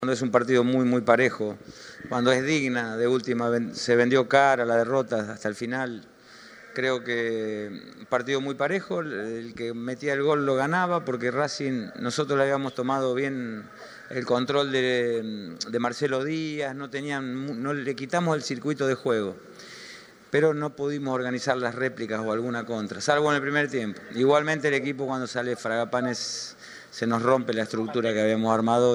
Cuando es un partido muy parejo, cuando es digna, de última, se vendió cara la derrota hasta el final. Creo que un partido muy parejo, el que metía el gol lo ganaba, porque Racing, nosotros le habíamos tomado bien el control de Marcelo Díaz, no le quitamos el circuito de juego, pero no pudimos organizar las réplicas o alguna contra, salvo en el primer tiempo. Igualmente el equipo cuando sale Fragapanes se nos rompe la estructura que habíamos armado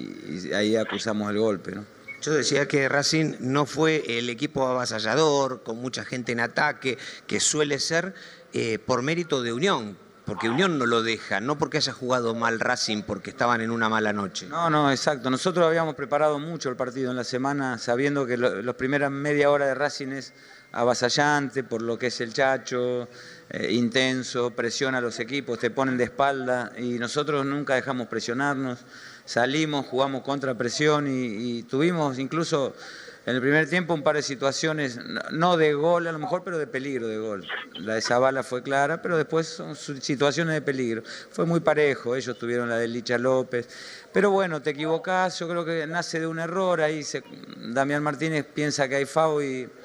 y ahí acusamos el golpe, ¿no? Yo decía que Racing no fue el equipo avasallador, con mucha gente en ataque, que suele ser por mérito de Unión, porque Unión no lo deja, no porque haya jugado mal Racing, porque estaban en una mala noche. No, exacto. Nosotros habíamos preparado mucho el partido en la semana, sabiendo que las primeras media hora de Racing es avasallante, por lo que es el Chacho, intenso, presiona a los equipos, te ponen de espalda, y nosotros nunca dejamos presionarnos, salimos, jugamos contra presión y tuvimos incluso en el primer tiempo un par de situaciones, no de gol a lo mejor, pero de peligro de gol. La de Zavala fue clara, pero después son situaciones de peligro. Fue muy parejo, ellos tuvieron la de Licha López. Pero bueno, te equivocás, yo creo que nace de un error, ahí Damián Martínez piensa que hay FAU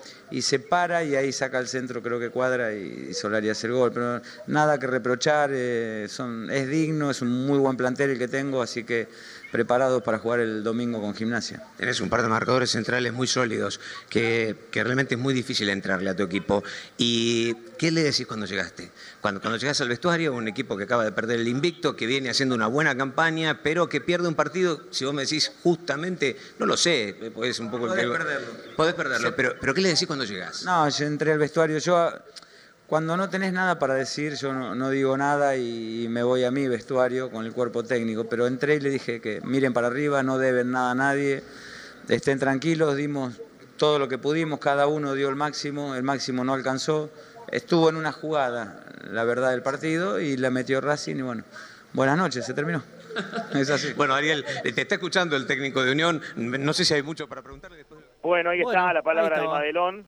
y se para y ahí saca el centro, creo que cuadra y Solari hace el gol. Pero nada que reprochar, es digno, es un muy buen plantel el que tengo, así que preparados para jugar el domingo con Gimnasia. Tenés un par de marcadores centrales muy sólidos, que realmente es muy difícil entrarle a tu equipo. ¿Y qué le decís cuando llegaste? Cuando llegás al vestuario, un equipo que acaba de perder el invicto, que viene haciendo una buena campaña, pero que pierde un partido, si vos me decís justamente, no lo sé, podés un poco... Podés perderlo, sí. Pero ¿qué le decís cuando llegás? No, yo entré al vestuario, cuando no tenés nada para decir, yo no digo nada y me voy a mi vestuario con el cuerpo técnico, pero entré y le dije que miren para arriba, no deben nada a nadie, estén tranquilos, dimos todo lo que pudimos, cada uno dio el máximo no alcanzó, estuvo en una jugada, la verdad, del partido y la metió Racing y bueno, buenas noches, se terminó. Es así. Bueno, Ariel, te está escuchando el técnico de Unión, no sé si hay mucho para preguntarle después. Bueno, ahí está la palabra de Madelón.